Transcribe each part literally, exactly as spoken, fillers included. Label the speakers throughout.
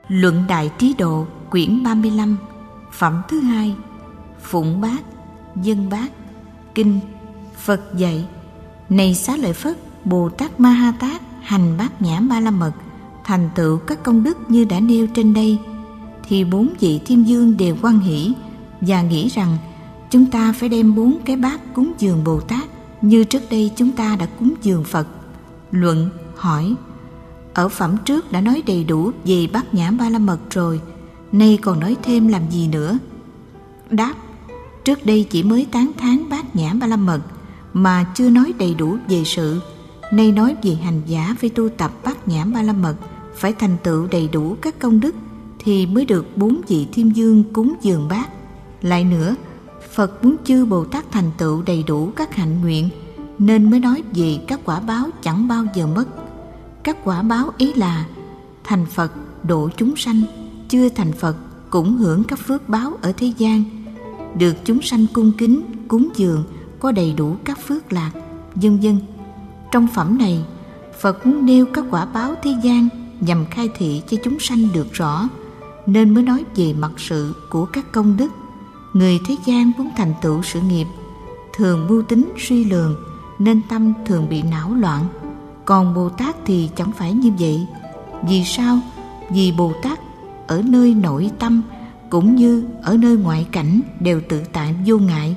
Speaker 1: Luận Đại Trí Độ, quyển ba mươi lăm, phẩm thứ hai. Phụng Bát, Dân Bát. Kinh. Phật dạy: Này Xá Lợi Phất, Bồ Tát Ma Ha Tát hành Bát Nhã Ba La Mật, thành tựu các công đức như đã nêu trên đây, thì bốn vị thiên dương đều hoan hỷ và nghĩ rằng chúng ta phải đem bốn cái bát cúng dường Bồ Tát như trước đây chúng ta đã cúng dường Phật. Luận hỏi: Ở phẩm trước đã nói đầy đủ về Bát Nhã Ba La Mật rồi, nay còn nói thêm làm gì nữa? Đáp: Trước đây chỉ mới tán thán Bát Nhã Ba La Mật mà chưa nói đầy đủ về sự, nay nói về hành giả phải tu tập Bát Nhã Ba La Mật, phải thành tựu đầy đủ các công đức thì mới được bốn vị thiên dương cúng dường bát. Lại nữa, Phật muốn chư Bồ Tát thành tựu đầy đủ các hạnh nguyện, nên mới nói về các quả báo chẳng bao giờ mất. Các quả báo ấy là: thành Phật độ chúng sanh, chưa thành Phật cũng hưởng các phước báo ở thế gian, được chúng sanh cung kính cúng dường, có đầy đủ các phước lạc, vân vân. Trong phẩm này, Phật muốn nêu các quả báo thế gian nhằm khai thị cho chúng sanh được rõ, nên mới nói về mặt sự của các công đức. Người thế gian muốn thành tựu sự nghiệp, thường mưu tính suy lường, nên tâm thường bị não loạn. Còn Bồ Tát thì chẳng phải như vậy. Vì sao? Vì Bồ Tát ở nơi nội tâm cũng như ở nơi ngoại cảnh đều tự tại vô ngại.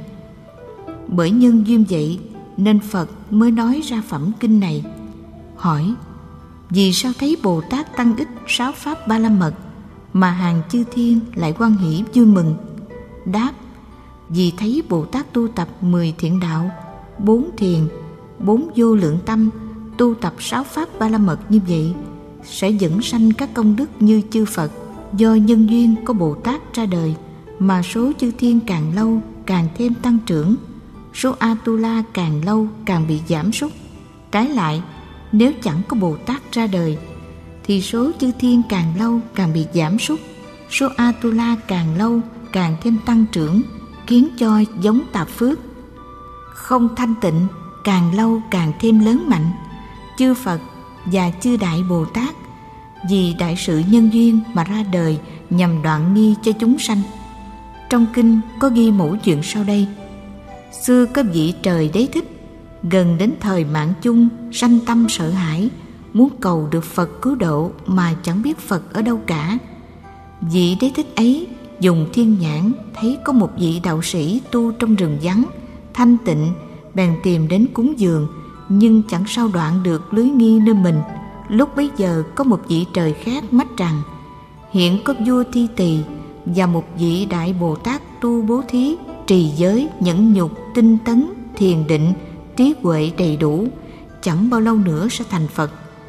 Speaker 1: Bởi nhân duyên vậy nên Phật mới nói ra phẩm kinh này. Hỏi: Vì sao thấy Bồ Tát tăng ích sáu pháp Ba La Mật mà hàng chư thiên lại hoan hỷ vui mừng? Đáp: Vì thấy Bồ Tát tu tập mười thiện đạo, bốn thiền, bốn vô lượng tâm, tu tập sáu pháp Ba La Mật như vậy, sẽ dẫn sanh các công đức như chư Phật. Do nhân duyên có Bồ Tát ra đời mà số chư thiên càng lâu càng thêm tăng trưởng, số Atula càng lâu càng bị giảm sút. Trái lại, nếu chẳng có Bồ Tát ra đời thì số chư thiên càng lâu càng bị giảm sút, số Atula càng lâu càng thêm tăng trưởng, khiến cho giống tạp phước không thanh tịnh càng lâu càng thêm lớn mạnh. Chư Phật và chư Đại Bồ Tát vì đại sự nhân duyên mà ra đời nhằm đoạn nghi cho chúng sanh. Trong kinh có ghi mẫu chuyện sau đây: Xưa có vị trời Đế Thích, gần đến thời mạng chung, sanh tâm sợ hãi, muốn cầu được Phật cứu độ mà chẳng biết Phật ở đâu cả. Vị Đế Thích ấy dùng thiên nhãn thấy có một vị đạo sĩ tu trong rừng vắng, thanh tịnh, bèn tìm đến cúng dường, nhưng chẳng sao đoạn được lưới nghi nơi mình. Lúc bấy giờ có một vị trời khác mách rằng: Hiện có vua Thi Tỳ và một vị Đại Bồ Tát tu bố thí, trì giới, nhẫn nhục, tinh tấn, thiền định, trí huệ đầy đủ, chẳng bao lâu nữa sẽ thành Phật.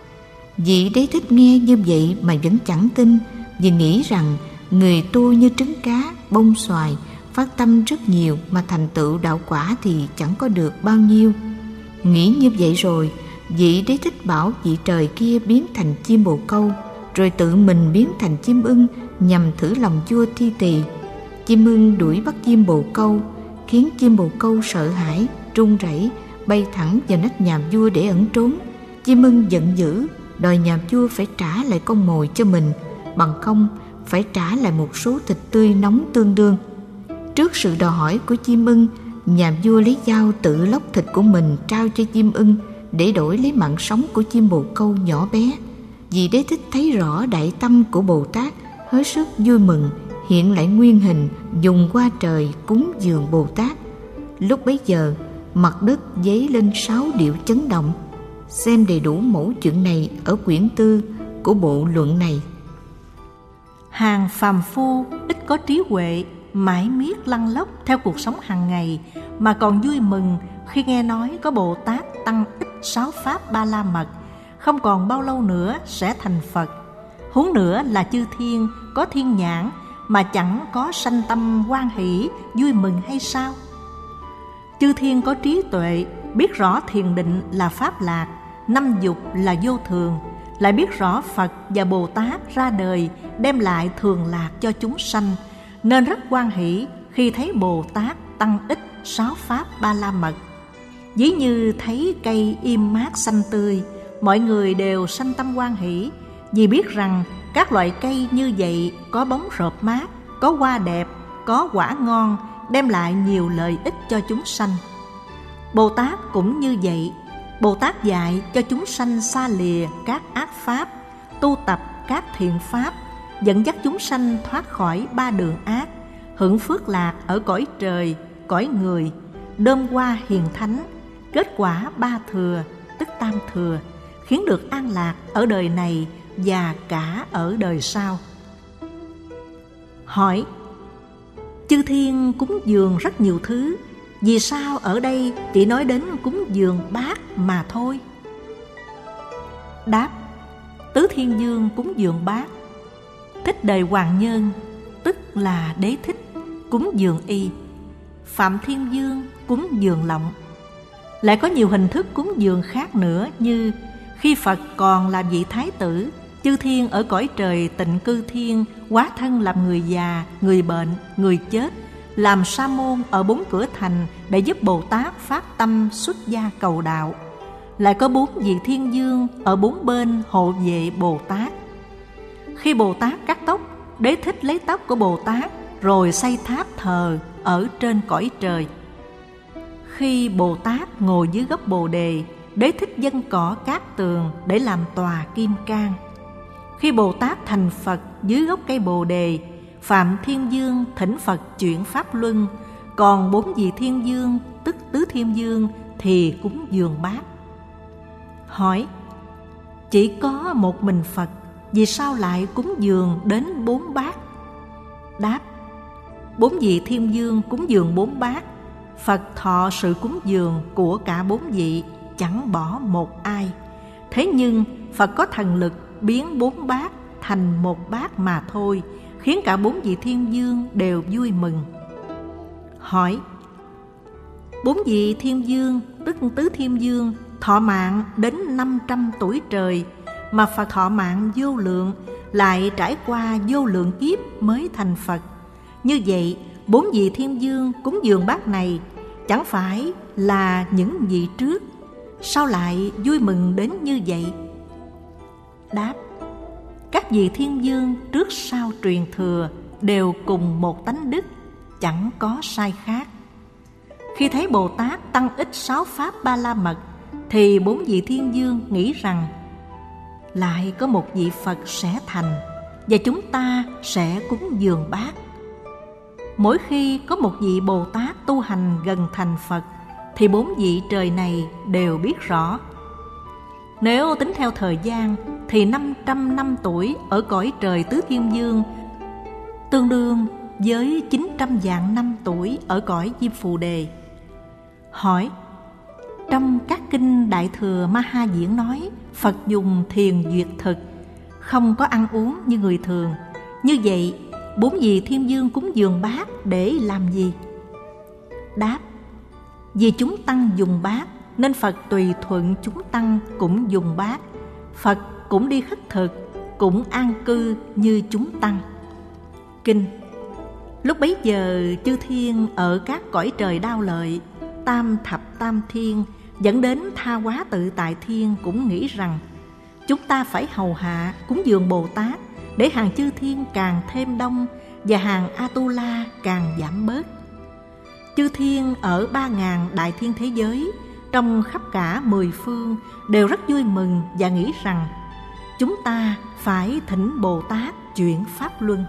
Speaker 1: Vị Đế Thích nghe như vậy mà vẫn chẳng tin, vì nghĩ rằng người tu như trứng cá, bông xoài, phát tâm rất nhiều mà thành tựu đạo quả thì chẳng có được bao nhiêu. Nghĩ như vậy rồi, vị Đế Thích bảo vị trời kia biến thành chim bồ câu, rồi tự mình biến thành chim ưng nhằm thử lòng vua Thi Tỳ. Chim ưng đuổi bắt chim bồ câu, khiến chim bồ câu sợ hãi, run rẩy, bay thẳng vào nách nhà vua để ẩn trốn. Chim ưng giận dữ, đòi nhà vua phải trả lại con mồi cho mình, bằng không phải trả lại một số thịt tươi nóng tương đương. Trước sự đòi hỏi của chim ưng, nhà vua lấy dao tự lóc thịt của mình trao cho chim ưng để đổi lấy mạng sống của chim bồ câu nhỏ bé. Vì Đế Thích thấy rõ đại tâm của Bồ Tát, hết sức vui mừng, hiện lại nguyên hình dùng qua trời cúng dường Bồ Tát. Lúc bấy giờ, mặt đất dấy lên sáu điệu chấn động. Xem đầy đủ mẫu chuyện này ở quyển tư của bộ luận này.
Speaker 2: Hàng phàm phu ít có trí huệ, mãi miết lăn lóc theo cuộc sống hàng ngày, mà còn vui mừng khi nghe nói có Bồ Tát tăng ích sáu pháp Ba La Mật, không còn bao lâu nữa sẽ thành Phật. Huống nữa là chư thiên có thiên nhãn mà chẳng có sanh tâm hoan hỷ vui mừng hay sao? Chư thiên có trí tuệ, biết rõ thiền định là pháp lạc, năm dục là vô thường, lại biết rõ Phật và Bồ Tát ra đời đem lại thường lạc cho chúng sanh, nên rất hoan hỷ khi thấy Bồ Tát tăng ích sáu pháp Ba La Mật. Ví như thấy cây im mát xanh tươi, mọi người đều sanh tâm hoan hỷ, vì biết rằng các loại cây như vậy có bóng rợp mát, có hoa đẹp, có quả ngon, đem lại nhiều lợi ích cho chúng sanh. Bồ Tát cũng như vậy. Bồ Tát dạy cho chúng sanh xa lìa các ác pháp, tu tập các thiện pháp, dẫn dắt chúng sanh thoát khỏi ba đường ác, hưởng phước lạc ở cõi trời, cõi người, đơm hoa hiền thánh, kết quả ba thừa, tức tam thừa, khiến được an lạc ở đời này và cả ở đời sau. Hỏi: chư thiên cúng dường rất nhiều thứ, vì sao ở đây chỉ nói đến cúng dường bát mà thôi? Đáp: Tứ Thiên Dương cúng dường bát, Thích Đời Hoàng Nhân, tức là Đế Thích, cúng dường y, Phạm Thiên Dương cúng dường lọng. Lại có nhiều hình thức cúng dường khác nữa, như khi Phật còn là vị Thái tử, chư thiên ở cõi trời Tịnh Cư Thiên hóa thân làm người già, người bệnh, người chết, làm sa môn ở bốn cửa thành để giúp Bồ Tát phát tâm xuất gia cầu đạo. Lại có bốn vị thiên dương ở bốn bên hộ vệ Bồ Tát. Khi Bồ Tát cắt tóc, Đế Thích lấy tóc của Bồ Tát rồi xây tháp thờ ở trên cõi trời. Khi Bồ Tát ngồi dưới gốc Bồ Đề, Đế Thích dâng cỏ cát tường để làm tòa kim cang. Khi Bồ Tát thành Phật dưới gốc cây Bồ Đề, Phạm Thiên Dương thỉnh Phật chuyển pháp luân, còn bốn vị thiên dương tức Tứ Thiên Dương thì cúng dường bát. Hỏi: chỉ có một mình Phật, vì sao lại cúng dường đến bốn bát? Đáp: bốn vị thiên dương cúng dường bốn bát, Phật thọ sự cúng dường của cả bốn vị, chẳng bỏ một ai. Thế nhưng Phật có thần lực biến bốn bát thành một bát mà thôi, khiến cả bốn vị thiên dương đều vui mừng. Hỏi: bốn vị thiên dương tức Tứ Thiên Dương thọ mạng đến năm trăm tuổi trời, mà Phật thọ mạng vô lượng, lại trải qua vô lượng kiếp mới thành Phật. Như vậy, bốn vị thiên dương cúng dường bát này chẳng phải là những vị trước, sao lại vui mừng đến như vậy? Đáp: các vị thiên dương trước sau truyền thừa đều cùng một tánh đức, chẳng có sai khác. Khi thấy Bồ Tát tăng ích sáu pháp ba la mật, thì bốn vị thiên dương nghĩ rằng lại có một vị Phật sẽ thành, và chúng ta sẽ cúng dường bát. Mỗi khi có một vị Bồ Tát tu hành gần thành Phật, thì bốn vị trời này đều biết rõ. Nếu tính theo thời gian, thì năm trăm năm tuổi ở cõi trời Tứ Thiên Dương tương đương với chín trăm vạn năm tuổi ở cõi Diêm Phù Đề. Hỏi: trong các kinh Đại Thừa Ma Ha Diễn nói, Phật dùng thiền duyệt thực, không có ăn uống như người thường. Như vậy, bốn vị thiên dương cúng dường bát để làm gì? Đáp: vì chúng tăng dùng bát, nên Phật tùy thuận chúng tăng cũng dùng bát. Phật cũng đi khất thực, cũng an cư như chúng tăng. Kinh: lúc bấy giờ chư thiên ở các cõi trời Đao Lợi, Tam Thập Tam Thiên dẫn đến Tha Hóa Tự Tại Thiên cũng nghĩ rằng chúng ta phải hầu hạ cúng dường Bồ Tát để hàng chư thiên càng thêm đông và hàng Atula càng giảm bớt. Chư thiên ở ba ngàn đại thiên thế giới, trong khắp cả mười phương đều rất vui mừng và nghĩ rằng chúng ta phải thỉnh Bồ Tát chuyển pháp luân.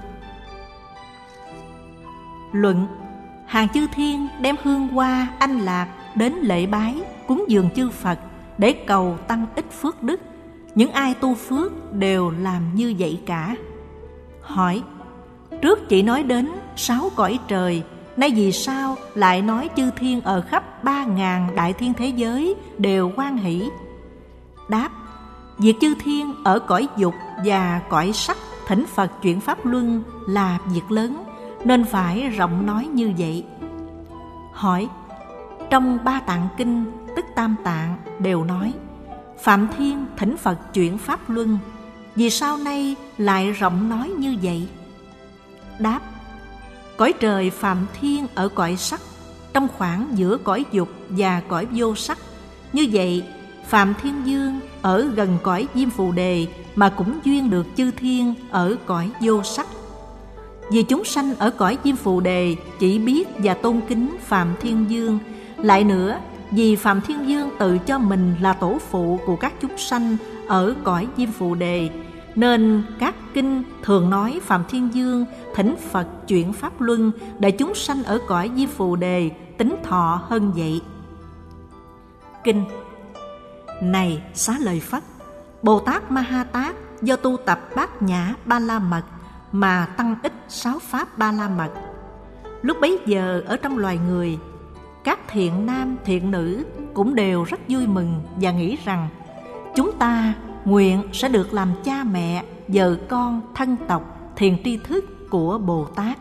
Speaker 2: Luận: hàng chư thiên đem hương hoa anh lạc đến lễ bái cúng dường chư Phật để cầu tăng ích phước đức. Những ai tu phước đều làm như vậy cả. Hỏi: trước chỉ nói đến sáu cõi trời, nay vì sao lại nói chư thiên ở khắp ba ngàn đại thiên thế giới đều hoan hỷ? Đáp: việc chư thiên ở cõi dục và cõi sắc thỉnh Phật chuyển pháp luân là việc lớn, nên phải rộng nói như vậy. Hỏi: trong ba tạng kinh tức Tam Tạng đều nói Phạm Thiên thỉnh Phật chuyển pháp luân, vì sao nay lại rộng nói như vậy? Đáp: cõi trời Phạm Thiên ở cõi sắc, trong khoảng giữa cõi dục và cõi vô sắc. Như vậy, Phạm Thiên Dương ở gần cõi Diêm Phù Đề mà cũng duyên được chư thiên ở cõi vô sắc. Vì chúng sanh ở cõi Diêm Phù Đề chỉ biết và tôn kính Phạm Thiên Dương. Lại nữa, vì Phạm Thiên Dương tự cho mình là tổ phụ của các chúng sanh ở cõi Diêm Phù Đề, nên các kinh thường nói Phạm Thiên Dương thỉnh Phật chuyển pháp luân để chúng sanh ở cõi Diêm Phù Đề tính thọ hơn vậy. Kinh: Này Xá Lợi Phất, Bồ Tát Ma Ha Tát do tu tập Bát Nhã Ba La Mật mà tăng ích sáu pháp Ba La Mật. Lúc bấy giờ ở trong loài người, các thiện nam thiện nữ cũng đều rất vui mừng và nghĩ rằng chúng ta nguyện sẽ được làm cha mẹ, vợ con, thân tộc, thiện tri thức của Bồ Tát.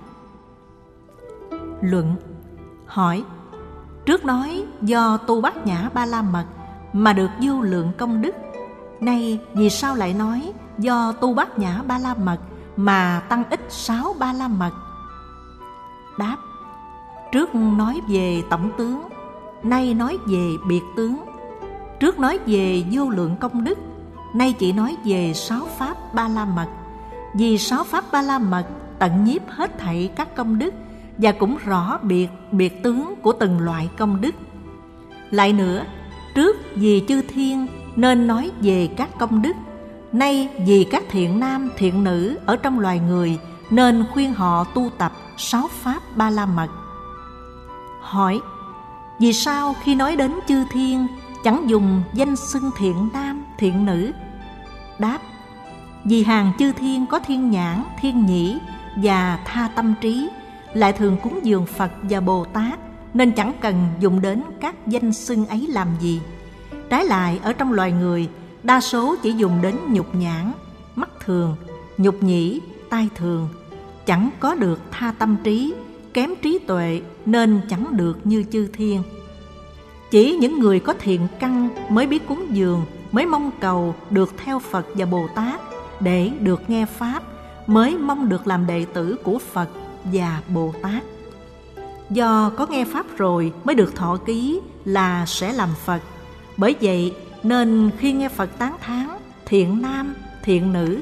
Speaker 2: Luận: Hỏi: Trước nói do tu Bát Nhã Ba La Mật mà được vô lượng công đức, nay vì sao lại nói do tu Bát Nhã Ba La Mật mà tăng ích sáu Ba La Mật? Đáp: Trước nói về tổng tướng, nay nói về biệt tướng. Trước nói về vô lượng công đức, nay chỉ nói về sáu pháp Ba La Mật. Vì sáu pháp Ba La Mật tận nhiếp hết thảy các công đức và cũng rõ biệt biệt tướng của từng loại công đức. Lại nữa, trước vì chư thiên nên nói về các công đức, nay vì các thiện nam thiện nữ ở trong loài người nên khuyên họ tu tập sáu pháp Ba La Mật. Hỏi: Vì sao khi nói đến chư thiên chẳng dùng danh xưng thiện nam thiện nữ? Đáp: Vì hàng chư thiên có thiên nhãn, thiên nhĩ và tha tâm trí, lại thường cúng dường Phật và Bồ Tát, nên chẳng cần dùng đến các danh xưng ấy làm gì. Trái lại, ở trong loài người, đa số chỉ dùng đến nhục nhãn, mắt thường, nhục nhĩ, tai thường, chẳng có được tha tâm trí, kém trí tuệ nên chẳng được như chư thiên. Chỉ những người có thiện căn mới biết cúng dường, mới mong cầu được theo Phật và Bồ Tát để được nghe Pháp, mới mong được làm đệ tử của Phật và Bồ Tát. Do có nghe Pháp rồi mới được thọ ký là sẽ làm Phật. Bởi vậy nên khi nghe Phật tán thán thiện nam, thiện nữ,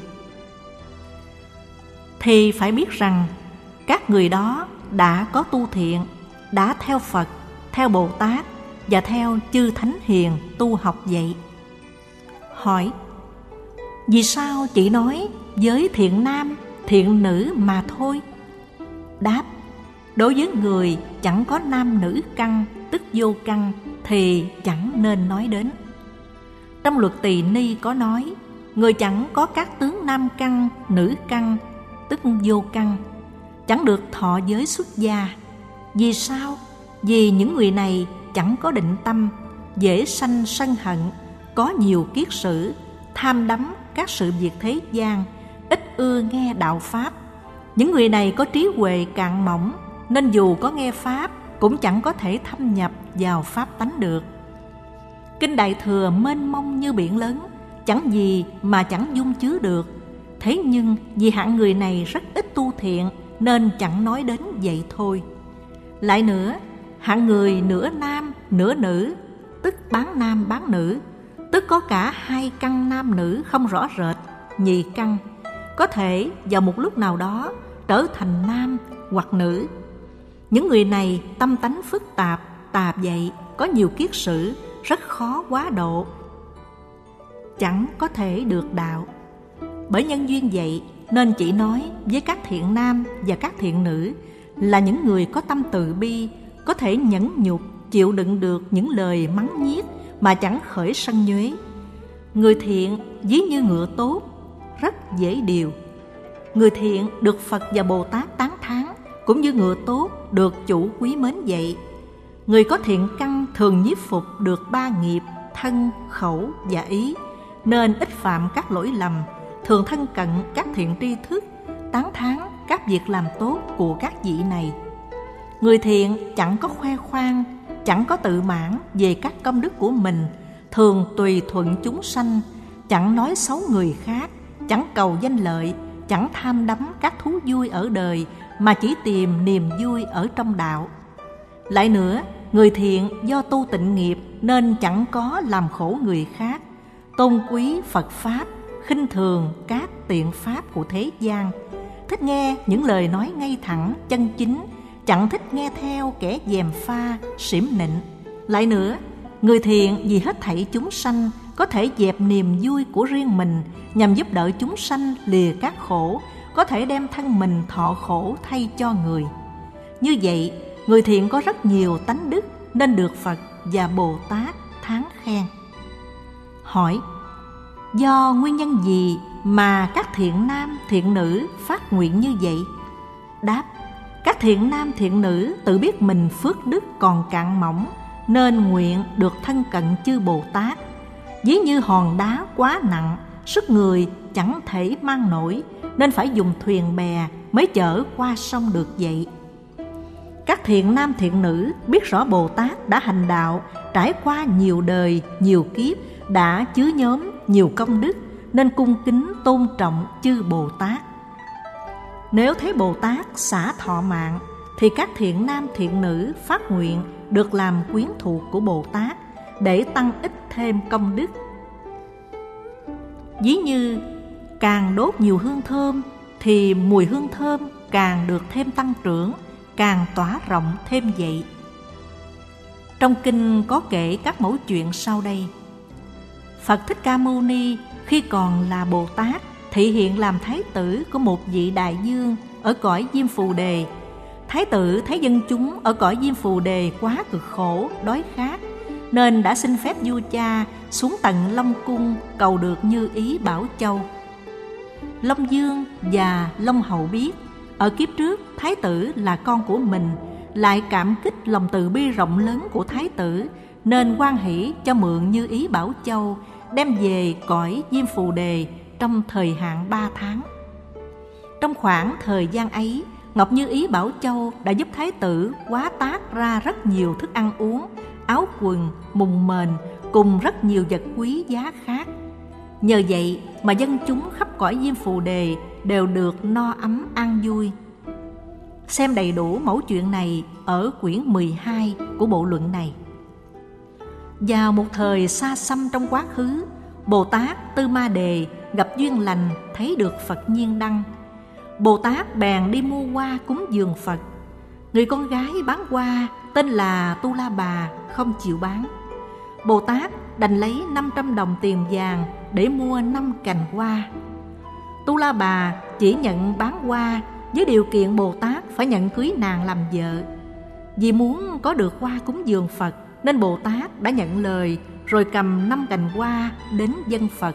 Speaker 2: thì phải biết rằng các người đó đã có tu thiện, đã theo Phật, theo Bồ Tát và theo chư Thánh Hiền tu học vậy. Hỏi: Vì sao chỉ nói với thiện nam, thiện nữ mà thôi? Đáp: Đối với người chẳng có nam nữ căn, tức vô căn, thì chẳng nên nói đến. Trong luật Tỳ Ni có nói, người chẳng có các tướng nam căn, nữ căn, tức vô căn, chẳng được thọ giới xuất gia. Vì sao? Vì những người này chẳng có định tâm, dễ sanh sân hận, có nhiều kiết sử, tham đắm các sự việc thế gian, ít ưa nghe đạo Pháp. Những người này có trí huệ cạn mỏng, nên dù có nghe Pháp cũng chẳng có thể thâm nhập vào Pháp tánh được. Kinh Đại Thừa mênh mông như biển lớn, chẳng gì mà chẳng dung chứa được. Thế nhưng vì hạng người này rất ít tu thiện nên chẳng nói đến vậy thôi. Lại nữa, hạng người nửa nam nửa nữ, tức bán nam bán nữ, tức có cả hai căn nam nữ không rõ rệt, nhì căn, có thể vào một lúc nào đó trở thành nam hoặc nữ. Những người này tâm tánh phức tạp, tà dậy, có nhiều kiết sử, rất khó quá độ, chẳng có thể được đạo. Bởi nhân duyên vậy nên chỉ nói với các thiện nam và các thiện nữ là những người có tâm từ bi, có thể nhẫn nhục, chịu đựng được những lời mắng nhiếc mà chẳng khởi sân nhuế. Người thiện ví như ngựa tốt, rất dễ điều. Người thiện được Phật và Bồ Tát tán thán, cũng như ngựa tốt được chủ quý mến vậy. Người có thiện căn thường nhiếp phục được ba nghiệp thân, khẩu và ý, nên ít phạm các lỗi lầm, thường thân cận các thiện tri thức, tán thán các việc làm tốt của các vị này. Người thiện chẳng có khoe khoang, chẳng có tự mãn về các công đức của mình, thường tùy thuận chúng sanh, chẳng nói xấu người khác, chẳng cầu danh lợi, chẳng tham đắm các thú vui ở đời, mà chỉ tìm niềm vui ở trong đạo. Lại nữa, người thiện do tu tịnh nghiệp nên chẳng có làm khổ người khác, tôn quý Phật Pháp, khinh thường các tiện pháp của thế gian, thích nghe những lời nói ngay thẳng, chân chính, chẳng thích nghe theo kẻ gièm pha, xỉm nịnh. Lại nữa, người thiện vì hết thảy chúng sanh có thể dẹp niềm vui của riêng mình nhằm giúp đỡ chúng sanh lìa các khổ, có thể đem thân mình thọ khổ thay cho người. Như vậy, người thiện có rất nhiều tánh đức nên được Phật và Bồ Tát thán khen. Hỏi: do nguyên nhân gì mà các thiện nam thiện nữ phát nguyện như vậy? Đáp: các thiện nam thiện nữ tự biết mình phước đức còn cạn mỏng nên nguyện được thân cận chư Bồ Tát. Ví như hòn đá quá nặng, sức người chẳng thể mang nổi, nên phải dùng thuyền bè mới chở qua sông được vậy. Các thiện nam thiện nữ biết rõ Bồ Tát đã hành đạo, trải qua nhiều đời, nhiều kiếp, đã chứa nhóm nhiều công đức, nên cung kính tôn trọng chư Bồ Tát. Nếu thấy Bồ Tát xả thọ mạng, thì các thiện nam thiện nữ phát nguyện được làm quyến thuộc của Bồ Tát để tăng ích thêm công đức. Ví như càng đốt nhiều hương thơm thì mùi hương thơm càng được thêm tăng trưởng, càng tỏa rộng thêm vậy. Trong kinh có kể các mẫu chuyện sau đây. Phật Thích Ca Mâu Ni khi còn là Bồ Tát thị hiện làm thái tử của một vị đại vương ở cõi Diêm Phù Đề. Thái tử thấy dân chúng ở cõi Diêm Phù Đề quá cực khổ, đói khát, nên đã xin phép vua cha xuống tận Long Cung cầu được như ý Bảo Châu. Long Vương và Long Hậu biết ở kiếp trước thái tử là con của mình, lại cảm kích lòng từ bi rộng lớn của thái tử, nên hoan hỷ cho mượn như ý Bảo Châu đem về cõi Diêm Phù Đề trong thời hạn ba tháng. Trong khoảng thời gian ấy, Ngọc Như Ý Bảo Châu đã giúp thái tử hóa tác ra rất nhiều thức ăn uống, áo quần, mùng mền cùng rất nhiều vật quý giá khác. Nhờ vậy mà dân chúng khắp cõi Diêm Phù Đề đều được no ấm an vui. Xem đầy đủ mẫu chuyện này ở quyển mười hai của bộ luận này. Vào một thời xa xăm trong quá khứ, Bồ Tát Tư Ma Đề gặp duyên lành thấy được Phật Nhiên Đăng. Bồ Tát bèn đi mua hoa cúng dường Phật. Người con gái bán hoa tên là Tu La Bà không chịu bán. Bồ Tát đành lấy năm trăm đồng tiền vàng để mua năm cành hoa. Tu La Bà chỉ nhận bán hoa với điều kiện Bồ Tát phải nhận cưới nàng làm vợ. Vì muốn có được hoa cúng dường Phật nên Bồ Tát đã nhận lời rồi cầm năm cành hoa đến dâng Phật.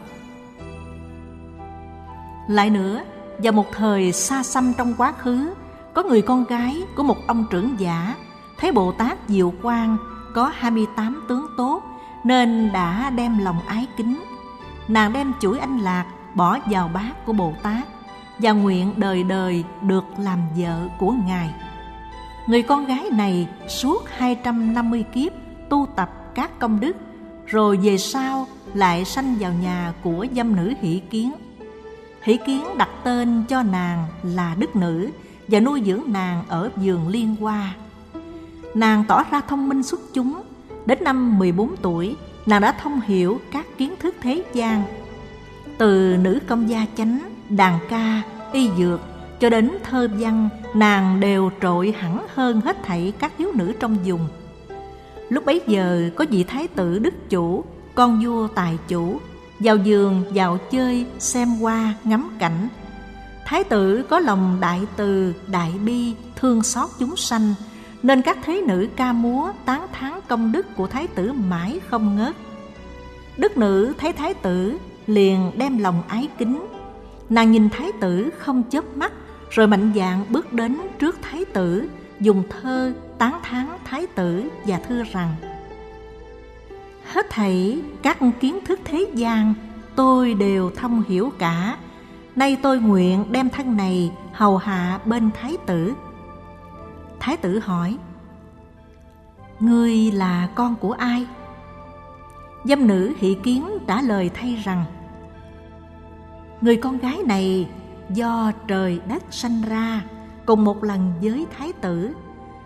Speaker 2: Lại nữa, vào một thời xa xăm trong quá khứ, có người con gái của một ông trưởng giả thấy Bồ Tát Diệu Quang có hai mươi tám tướng tốt nên đã đem lòng ái kính. Nàng đem chuỗi anh lạc bỏ vào bát của Bồ Tát và nguyện đời đời được làm vợ của Ngài. Người con gái này suốt hai trăm năm mươi kiếp tu tập các công đức, rồi về sau lại sanh vào nhà của dâm nữ Hỷ Kiến. Hỷ Kiến đặt tên cho nàng là Đức Nữ và nuôi dưỡng nàng ở vườn liên hoa. Nàng tỏ ra thông minh xuất chúng. Đến năm mười bốn tuổi, nàng đã thông hiểu các kiến thức thế gian. Từ nữ công gia chánh, đàn ca, y dược cho đến thơ văn, nàng đều trội hẳn hơn hết thảy các thiếu nữ trong vùng. Lúc bấy giờ có vị thái tử Đức Chủ, con vua Tài Chủ, vào vườn vào chơi xem hoa ngắm cảnh. Thái tử có lòng đại từ, đại bi, thương xót chúng sanh, nên các thế nữ ca múa tán thán công đức của thái tử mãi không ngớt. Đức Nữ thấy thái tử liền đem lòng ái kính. Nàng nhìn thái tử không chớp mắt, rồi mạnh dạn bước đến trước thái tử, dùng thơ tán thán thái tử và thưa rằng: hết thảy các kiến thức thế gian tôi đều thông hiểu cả. Nay tôi nguyện đem thân này hầu hạ bên thái tử. Thái tử hỏi: ngươi là con của ai? Dâm nữ Hỷ Kiến trả lời thay rằng: người con gái này do trời đất sanh ra cùng một lần với thái tử.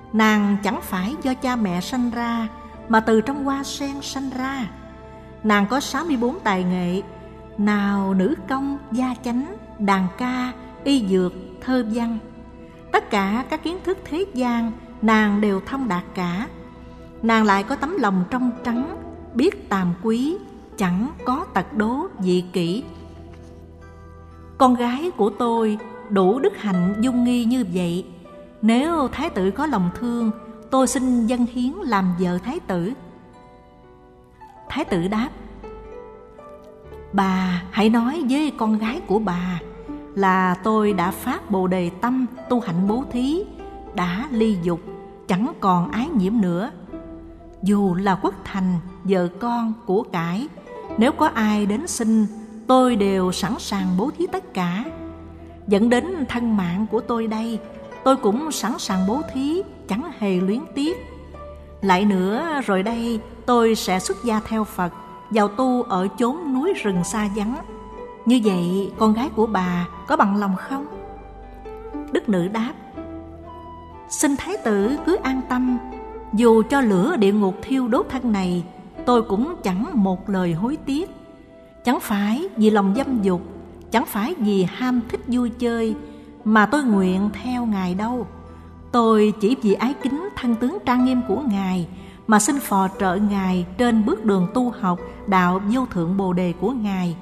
Speaker 2: Nàng chẳng phải do cha mẹ sanh ra, mà từ trong hoa sen sanh ra. Nàng có sáu mươi bốn tài nghệ, nào nữ công, gia chánh, đàn ca, y dược, thơ văn. Tất cả các kiến thức thế gian nàng đều thông đạt cả. Nàng lại có tấm lòng trong trắng, biết tàm quý, chẳng có tật đố dị kỷ. Con gái của tôi đủ đức hạnh dung nghi như vậy. Nếu thái tử có lòng thương, tôi xin dâng hiến làm vợ thái tử. Thái tử đáp: Bà hãy nói với con gái của bà là tôi đã phát Bồ Đề tâm tu hạnh bố thí, đã ly dục, chẳng còn ái nhiễm nữa. Dù là quốc thành, vợ con, của cải, nếu có ai đến xin, tôi đều sẵn sàng bố thí tất cả. Dẫn đến thân mạng của tôi đây, tôi cũng sẵn sàng bố thí, chẳng hề luyến tiếc. Lại nữa, rồi đây tôi sẽ xuất gia theo Phật, vào tu ở chốn núi rừng xa vắng. Như vậy con gái của bà có bằng lòng không? Đức nữ đáp: Xin thái tử cứ an tâm, dù cho lửa địa ngục thiêu đốt thân này, tôi cũng chẳng một lời hối tiếc. Chẳng phải vì lòng dâm dục, chẳng phải vì ham thích vui chơi mà tôi nguyện theo Ngài đâu. Tôi chỉ vì ái kính thân tướng trang nghiêm của Ngài mà xin phò trợ Ngài trên bước đường tu học đạo vô thượng Bồ Đề của Ngài.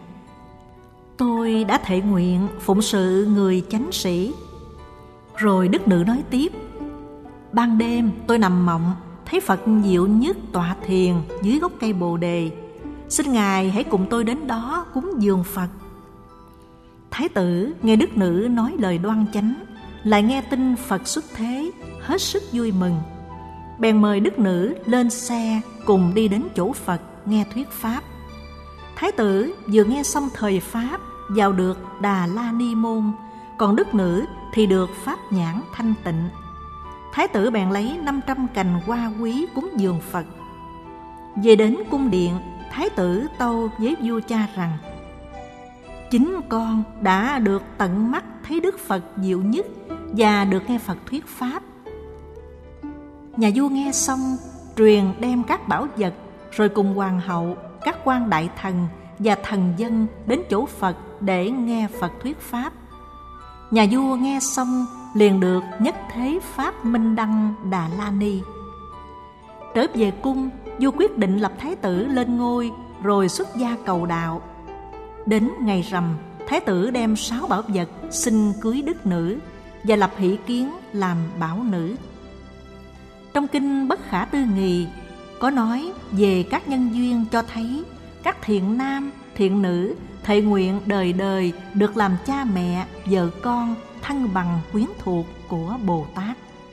Speaker 2: Tôi đã thệ nguyện phụng sự người chánh sĩ. Rồi đức nữ nói tiếp: Ban đêm tôi nằm mộng, thấy Phật Diệu Nhất tọa thiền dưới gốc cây Bồ Đề. Xin Ngài hãy cùng tôi đến đó cúng dường Phật. Thái tử nghe đức nữ nói lời đoan chánh, lại nghe tin Phật xuất thế, hết sức vui mừng. Bèn mời đức nữ lên xe cùng đi đến chỗ Phật nghe thuyết pháp. Thái tử vừa nghe xong thời pháp, vào được Đà La Ni môn, còn đức nữ thì được pháp nhãn thanh tịnh. Thái tử bèn lấy năm trăm cành hoa quý cúng dường Phật. Về đến cung điện, thái tử tâu với vua cha rằng: Chính con đã được tận mắt thấy Đức Phật Diệu Nhất và được nghe Phật thuyết pháp. Nhà vua nghe xong, truyền đem các bảo vật, rồi cùng hoàng hậu, các quan đại thần và thần dân đến chỗ Phật để nghe Phật thuyết pháp. Nhà vua nghe xong liền được nhất thế pháp minh đăng Đà La Ni. Trở về cung, vua quyết định lập thái tử lên ngôi, rồi xuất gia cầu đạo. Đến ngày rằm, thái tử đem sáu bảo vật xin cưới đức nữ và lập hỷ kiến làm bảo nữ. Trong kinh Bất Khả Tư Nghì có nói về các nhân duyên cho thấy các thiện nam, thiện nữ thệ nguyện đời đời được làm cha mẹ, vợ con, thân bằng quyến thuộc của Bồ Tát.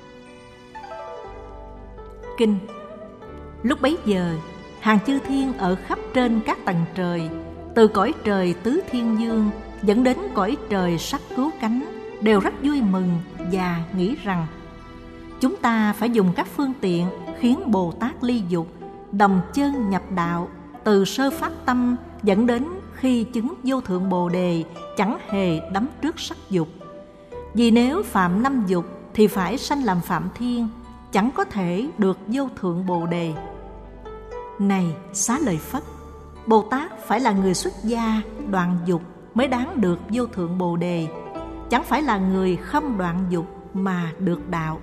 Speaker 2: Kinh. Lúc bấy giờ, hàng chư thiên ở khắp trên các tầng trời, từ cõi trời tứ thiên dương dẫn đến cõi trời sắc cứu cánh, đều rất vui mừng và nghĩ rằng: Chúng ta phải dùng các phương tiện khiến Bồ Tát ly dục, đồng chân nhập đạo, từ sơ phát tâm dẫn đến khi chứng vô thượng Bồ Đề, chẳng hề đắm trước sắc dục. Vì nếu phạm năm dục thì phải sanh làm Phạm Thiên, chẳng có thể được vô thượng Bồ Đề. Này Xá Lợi Phất, Bồ Tát phải là người xuất gia, đoạn dục mới đáng được vô thượng Bồ Đề, chẳng phải là người không đoạn dục mà được đạo.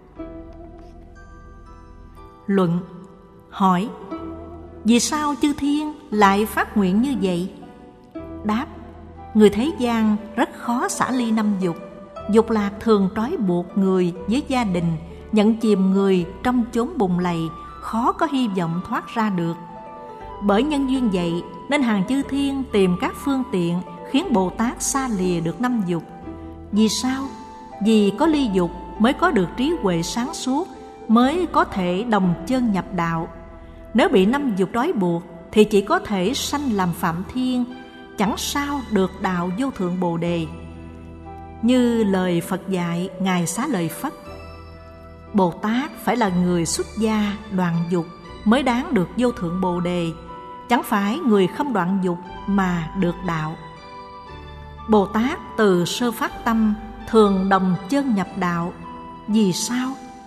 Speaker 2: Luận. Hỏi: Vì sao chư thiên lại phát nguyện như vậy? Đáp: Người thế gian rất khó xả ly năm dục. Dục lạc thường trói buộc người với gia đình, nhận chìm người trong chốn bùn lầy, khó có hy vọng thoát ra được. Bởi nhân duyên vậy nên hàng chư thiên tìm các phương tiện khiến Bồ Tát xa lìa được năm dục. Vì sao? Vì có ly dục mới có được trí huệ sáng suốt, mới có thể đồng chân nhập đạo. Nếu bị năm dục trói buộc thì chỉ có thể sanh làm Phạm Thiên, chẳng sao được đạo vô thượng Bồ Đề. Như lời Phật dạy Ngài Xá Lợi Phất: Bồ Tát phải là người xuất gia, đoạn dục mới đáng được vô thượng Bồ Đề, chẳng phải người không đoạn dục mà được đạo. Bồ Tát từ sơ phát tâm thường đồng chân nhập đạo. Vì sao?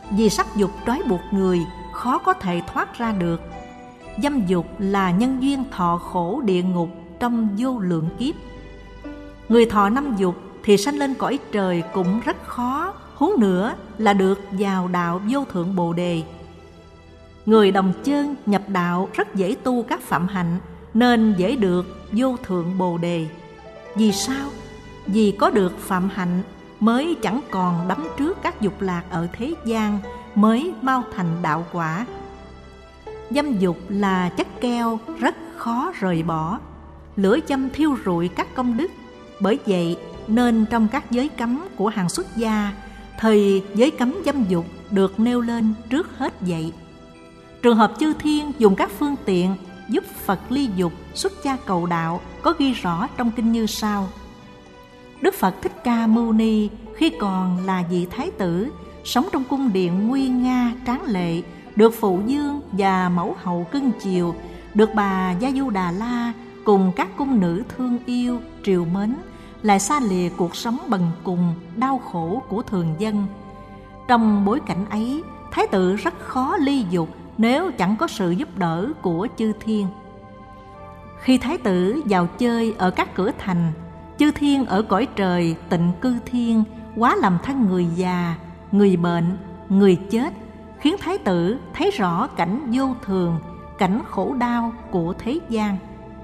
Speaker 2: vì sắc dục trói buộc người, khó có thể thoát ra được. Dâm dục là nhân duyên thọ khổ địa ngục trong vô lượng kiếp. Người thọ năm dục thì sanh lên cõi trời cũng rất khó, huống nữa là được vào đạo vô thượng Bồ Đề. Người đồng chân nhập đạo rất dễ tu các phạm hạnh, nên dễ được vô thượng Bồ Đề. Vì sao? Vì có được phạm hạnh mới chẳng còn đắm trước các dục lạc ở thế gian, mới mau thành đạo quả. Dâm dục là chất keo rất khó rời bỏ, lửa dâm thiêu rụi các công đức. Bởi vậy nên trong các giới cấm của hàng xuất gia thì giới cấm dâm dục được nêu lên trước hết vậy. Trường hợp chư thiên dùng các phương tiện giúp Phật ly dục xuất gia cầu đạo có ghi rõ trong kinh như sau. Đức Phật Thích Ca Mâu Ni khi còn là vị thái tử, sống trong cung điện nguy nga tráng lệ, được phụ vương và mẫu hậu cưng chiều, được bà Gia Du Đà La cùng các cung nữ thương yêu triều mến, lại xa lìa cuộc sống bần cùng đau khổ của thường dân. Trong bối cảnh ấy, thái tử rất khó ly dục nếu chẳng có sự giúp đỡ của chư thiên. Khi thái tử vào chơi ở các cửa thành, chư thiên ở cõi trời tịnh cư thiên quá làm thân người già, người bệnh, người chết, khiến thái tử thấy rõ cảnh vô thường, cảnh khổ đau của thế gian.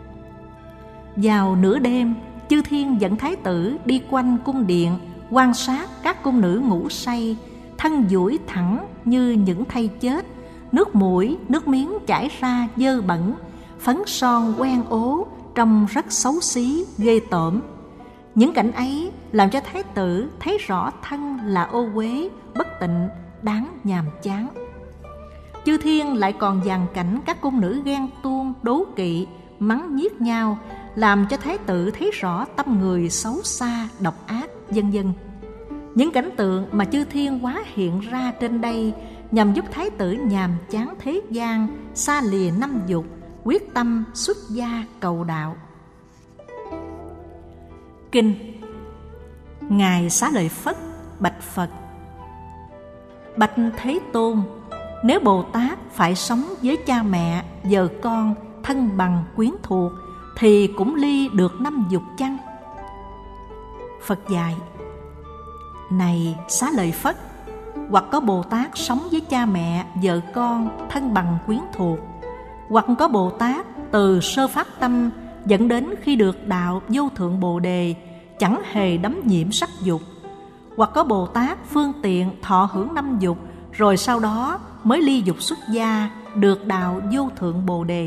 Speaker 2: Vào nửa đêm, chư thiên dẫn thái tử đi quanh cung điện, quan sát các cung nữ ngủ say, thân duỗi thẳng như những thây chết, nước mũi, nước miếng chảy ra dơ bẩn, phấn son quen ố, trông rất xấu xí, ghê tởm. Những cảnh ấy làm cho thái tử thấy rõ thân là ô uế, bất tịnh, đáng nhàm chán. Chư thiên lại còn dàn cảnh các cung nữ ghen tuông, đố kỵ, mắng nhiếc nhau, làm cho thái tử thấy rõ tâm người xấu xa, độc ác, vân vân. Những cảnh tượng mà chư thiên hóa hiện ra trên đây nhằm giúp thái tử nhàm chán thế gian, xa lìa năm dục, quyết tâm xuất gia cầu đạo. Kinh. Ngài Xá Lợi Phất bạch Phật: Bạch Thế Tôn, nếu Bồ Tát phải sống với cha mẹ, vợ con, thân bằng quyến thuộc thì cũng ly được năm dục chăng? Phật dạy: Này Xá Lợi Phất, hoặc có Bồ Tát sống với cha mẹ, vợ con, thân bằng quyến thuộc, hoặc có Bồ Tát từ sơ phát tâm dẫn đến khi được đạo vô thượng Bồ Đề chẳng hề đắm nhiễm sắc dục, hoặc có Bồ Tát phương tiện thọ hưởng năm dục rồi sau đó mới ly dục xuất gia được đạo vô thượng Bồ Đề.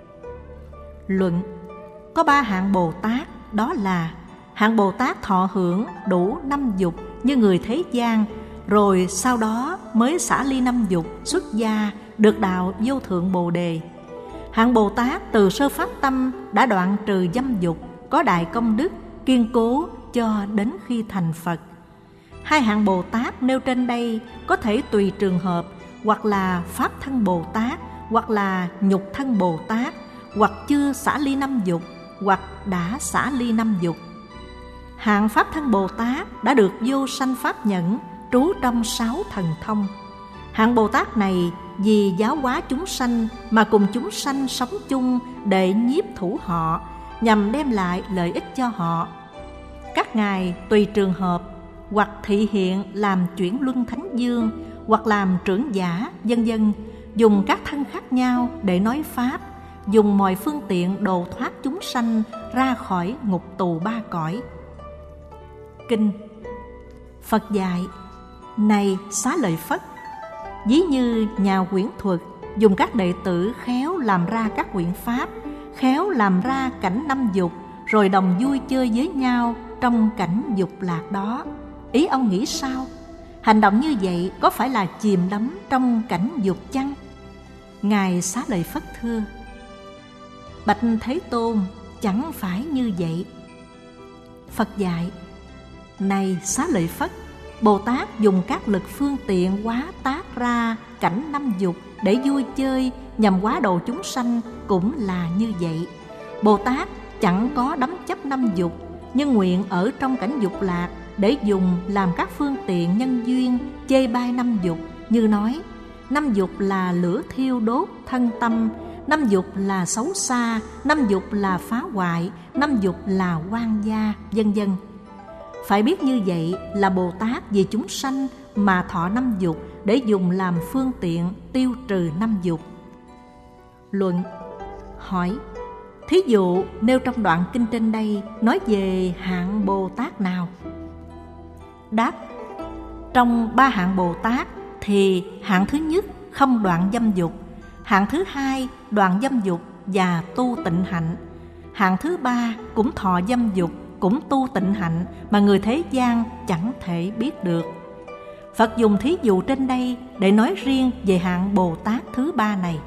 Speaker 2: Luận: Có ba hạng Bồ Tát, đó là hạng Bồ Tát thọ hưởng đủ năm dục như người thế gian, rồi sau đó mới xả ly năm dục xuất gia được đạo vô thượng Bồ Đề. Hạng Bồ Tát từ sơ phát tâm đã đoạn trừ dâm dục, có đại công đức, kiên cố cho đến khi thành Phật. Hai hạng Bồ Tát nêu trên đây có thể tùy trường hợp, hoặc là Pháp thân Bồ Tát, hoặc là Nhục thân Bồ Tát, hoặc chưa xả ly năm dục, hoặc đã xả ly năm dục. Hạng Pháp thân Bồ Tát đã được vô sanh pháp nhẫn, trú trong sáu thần thông. Hạng Bồ Tát này vì giáo hóa chúng sanh mà cùng chúng sanh sống chung để nhiếp thủ họ, nhằm đem lại lợi ích cho họ. Các ngài tùy trường hợp, hoặc thị hiện làm chuyển luân thánh dương, hoặc làm trưởng giả, vân vân, dùng các thân khác nhau để nói pháp, dùng mọi phương tiện độ thoát chúng sanh ra khỏi ngục tù ba cõi. Kinh. Phật dạy: Này Xá Lợi Phất, ví như nhà quyển thuật dùng các đệ tử khéo làm ra các quyển pháp, khéo làm ra cảnh năm dục, rồi đồng vui chơi với nhau trong cảnh dục lạc đó. Ý ông nghĩ sao? Hành động như vậy có phải là chìm đắm trong cảnh dục chăng? Ngài Xá Lợi Phất thưa: Bạch Thế Tôn, chẳng phải như vậy. Phật dạy: Này Xá Lợi Phất, Bồ Tát dùng các lực phương tiện hóa tác ra cảnh năm dục để vui chơi nhằm hóa độ chúng sanh cũng là như vậy. Bồ Tát chẳng có đắm chấp năm dục, nhưng nguyện ở trong cảnh dục lạc để dùng làm các phương tiện nhân duyên chê bai năm dục, như nói: năm dục là lửa thiêu đốt thân tâm, năm dục là xấu xa, năm dục là phá hoại, năm dục là oan gia, vân vân. Phải biết như vậy là Bồ Tát vì chúng sanh mà thọ năm dục để dùng làm phương tiện tiêu trừ năm dục. Luận. Hỏi: thí dụ nêu trong đoạn kinh trên đây nói về hạng Bồ Tát nào? Đáp: trong ba hạng Bồ Tát thì hạng thứ nhất không đoạn dâm dục, hạng thứ hai đoạn dâm dục và tu tịnh hạnh, hạng thứ ba cũng thọ dâm dục, cũng tu tịnh hạnh mà người thế gian chẳng thể biết được. Phật dùng thí dụ trên đây để nói riêng về hạng Bồ Tát thứ ba này.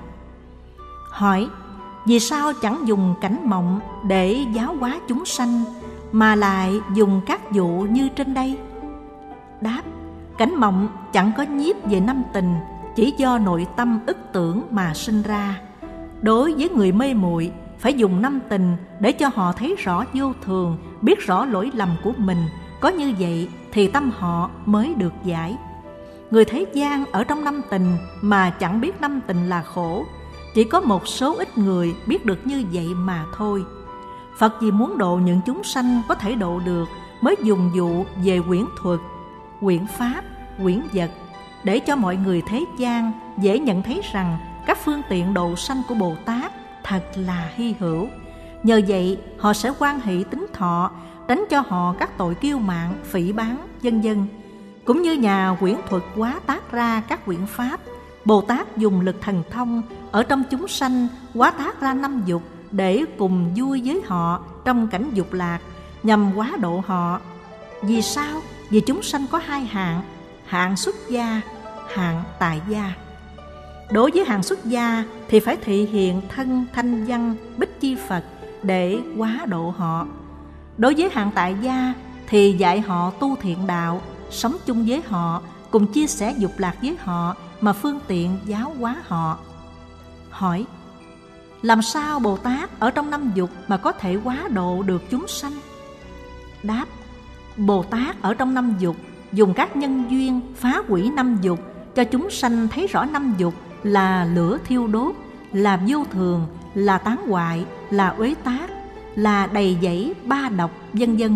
Speaker 2: Hỏi: vì sao chẳng dùng cảnh mộng để giáo hóa chúng sanh, mà lại dùng các dụ như trên đây? Đáp: cảnh mộng chẳng có nhiếp về năm tình, chỉ do nội tâm ức tưởng mà sinh ra. Đối với người mê muội, phải dùng năm tình để cho họ thấy rõ vô thường, biết rõ lỗi lầm của mình. Có như vậy thì tâm họ mới được giải. Người thế gian ở trong năm tình mà chẳng biết năm tình là khổ. Chỉ có một số ít người biết được như vậy mà thôi. Phật vì muốn độ những chúng sanh có thể độ được, mới dùng dụ về quyển thuật, quyển pháp, quyển vật, để cho mọi người thế gian dễ nhận thấy rằng các phương tiện độ sanh của Bồ Tát thật là hy hữu. Nhờ vậy họ sẽ hoan hỷ tính thọ, tránh cho họ các tội kiêu mạn, phỉ báng, vân vân. Cũng như nhà quyển thuật hóa tác ra các quyển pháp, Bồ Tát dùng lực thần thông ở trong chúng sanh hóa tác ra năm dục để cùng vui với họ trong cảnh dục lạc, nhằm hóa độ họ. Vì sao? Vì chúng sanh có hai hạng: hạng xuất gia, hạng tại gia. Đối với hạng xuất gia thì phải thị hiện thân thanh văn bích chi Phật để hóa độ họ. Đối với hạng tại gia thì dạy họ tu thiện đạo, sống chung với họ, cùng chia sẻ dục lạc với họ mà phương tiện giáo hóa họ. Hỏi: làm sao Bồ Tát ở trong năm dục mà có thể hóa độ được chúng sanh? Đáp: Bồ Tát ở trong năm dục dùng các nhân duyên phá hủy năm dục, cho chúng sanh thấy rõ năm dục là lửa thiêu đốt, là vô thường, là tán hoại, là uế tác, là đầy dẫy ba độc, vân vân.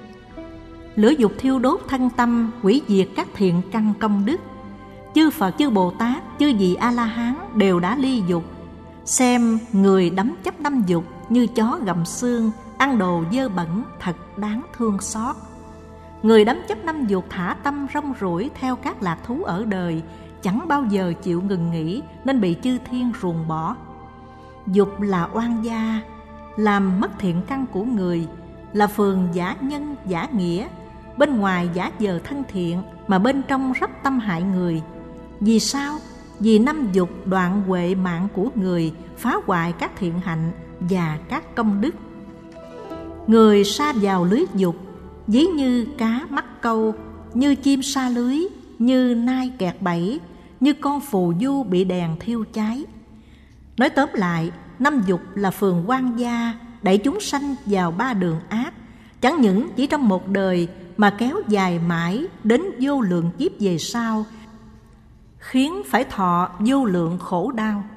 Speaker 2: Lửa dục thiêu đốt thân tâm, hủy diệt các thiện căn công đức. Chư Phật, chư Bồ Tát, chư vị A-la-hán đều đã ly dục. Xem người đắm chấp năm dục như chó gặm xương, ăn đồ dơ bẩn, thật đáng thương xót. Người đắm chấp năm dục thả tâm rong ruổi theo các lạc thú ở đời, chẳng bao giờ chịu ngừng nghỉ nên bị chư thiên ruồng bỏ. Dục là oan gia, làm mất thiện căn của người, là phường giả nhân giả nghĩa, bên ngoài giả vờ thân thiện mà bên trong rắp tâm hại người. Vì sao? Vì năm dục đoạn huệ mạng của người, phá hoại các thiện hạnh và các công đức. Người sa vào lưới dục, ví như cá mắc câu, như chim sa lưới, như nai kẹt bẫy, như con phù du bị đèn thiêu cháy. Nói tóm lại, năm dục là phường oan gia, đẩy chúng sanh vào ba đường ác, chẳng những chỉ trong một đời mà kéo dài mãi đến vô lượng kiếp về sau, khiến phải thọ vô lượng khổ đau.